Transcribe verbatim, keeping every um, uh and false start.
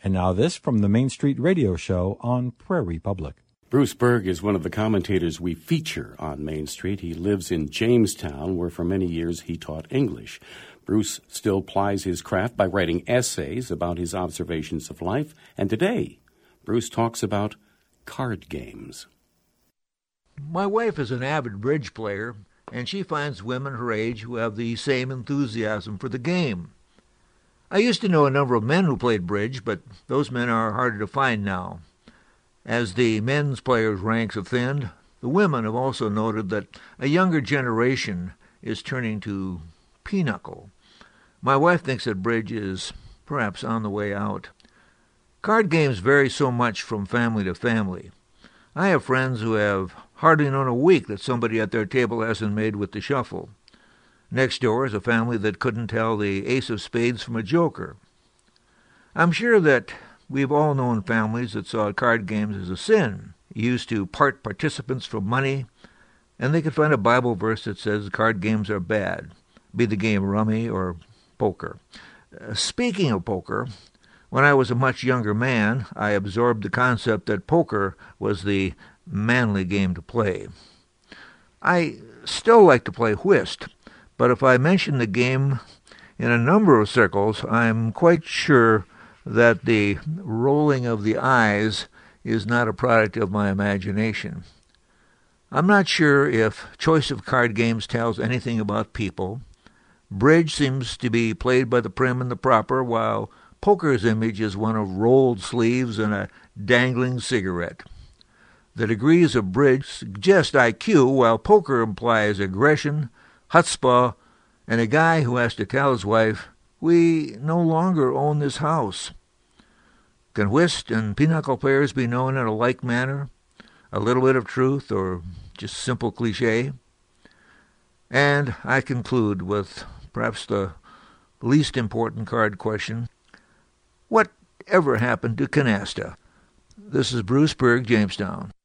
And now this from the Main Street Radio Show on Prairie Public. Bruce Berg is one of the commentators we feature on Main Street. He lives in Jamestown, where for many years he taught English. Bruce still plies his craft by writing essays about his observations of life. And today, Bruce talks about card games. My wife is an avid bridge player, and she finds women her age who have the same enthusiasm for the game. I used to know a number of men who played bridge, but those men are harder to find now. As the men's players' ranks have thinned, the women have also noted that a younger generation is turning to pinochle. My wife thinks that bridge is perhaps on the way out. Card games vary so much from family to family. I have friends who have hardly known a week that somebody at their table hasn't made with the shuffle. Next door is a family that couldn't tell the ace of spades from a joker. I'm sure that we've all known families that saw card games as a sin, used to part participants for money, and they could find a Bible verse that says card games are bad, be the game rummy or poker. Uh, speaking of poker, when I was a much younger man, I absorbed the concept that poker was the manly game to play. I still like to play whist, but if I mention the game in a number of circles, I'm quite sure that the rolling of the eyes is not a product of my imagination. I'm not sure if choice of card games tells anything about people. Bridge seems to be played by the prim and the proper, while poker's image is one of rolled sleeves and a dangling cigarette. The degrees of bridge suggest I Q, while poker implies aggression, chutzpah, and a guy who has to tell his wife, "We no longer own this house." Can whist and pinochle players be known in a like manner? A little bit of truth, or just simple cliché? And I conclude with perhaps the least important card question. What ever happened to canasta? This is Bruce Berg, Jamestown.